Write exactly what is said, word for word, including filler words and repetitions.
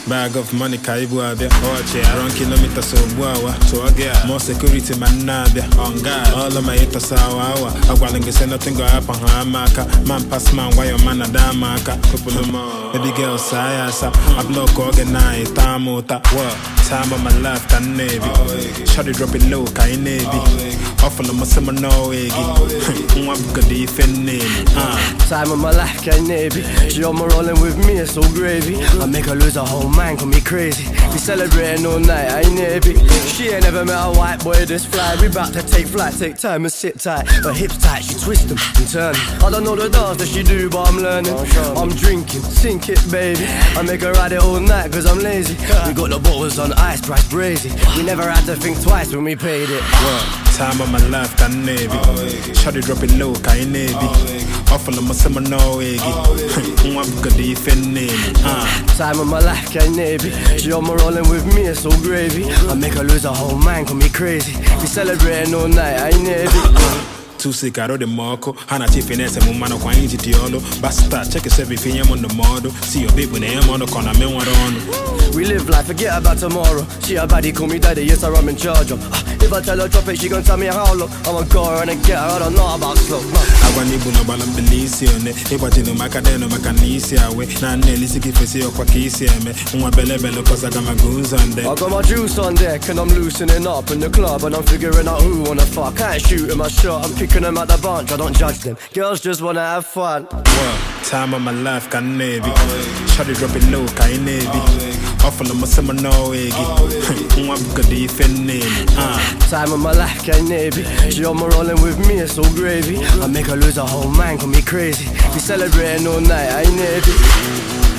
Bag of money kaibu abia. Oche, around kilometers so guawa. So again, more security man nabia. On God, all of my haters sawa awa. Agwalinga say nothing go happen hamaka. Man pass man, why your man a damaka. Couple of more, baby girl sayasa. I block organize, tamota. What? Time of my life, can navy. Shawty drop it low, can navy. Awful of my summer no eggy. One good defend name. Time of my life, can navy. She on my rolling with me, it's so gravy. I make her lose her whole mind, call me crazy. We celebrating all night, I ain't navy. She ain't never met a white boy this fly. We bout to take flight, take time and sit tight. Her hips tight, she twist them and turn. I don't know the dance that she do, but I'm learning. I'm drinking, sink it, baby. I make her ride it all night, cause I'm lazy. We got the bottles on ice, price brazy. We never had to think twice when we paid it. Time of my life, can navy. Shawty drop it low, can navy. Awful of my summer no eggy. One good defend name. Time of my life, can navy. She on my rolling with me, it's so gravy. I make her lose her whole mind, call me crazy. We celebrating all night, I ain't navy. Too sick out of the marco. Hana finesse and woman of quine tiolo. Basta, check yourself if I'm on the model. See your baby when I'm on the corner, man, what on. We live life, forget about tomorrow. She a baddie, call me daddy, yes, I'm in charge of. If I tell her drop it, she gon' tell me how low. I'ma go her and get her, I don't know about slow. I want to know about Belisione. If I tell you my cadena, my canisia way. Now, Nelly, sick if I see your quackisia, me. Uma belle belle, cause I got my goons on there. I got my juice on deck and I'm loosening up in the club. And I'm figuring out who wanna fuck. I ain't shooting my shot, I'm picking them out the bunch, I don't judge them. Girls just wanna have fun. What? Time of my life, can navy. Shawty drop it low, can navy. Awful of my summer no eggy. One good defend name. Time of my life, can navy. She on my rolling with me, it's so gravy. I make her lose her whole mind, call me crazy. We celebrating all night, I ain't navy.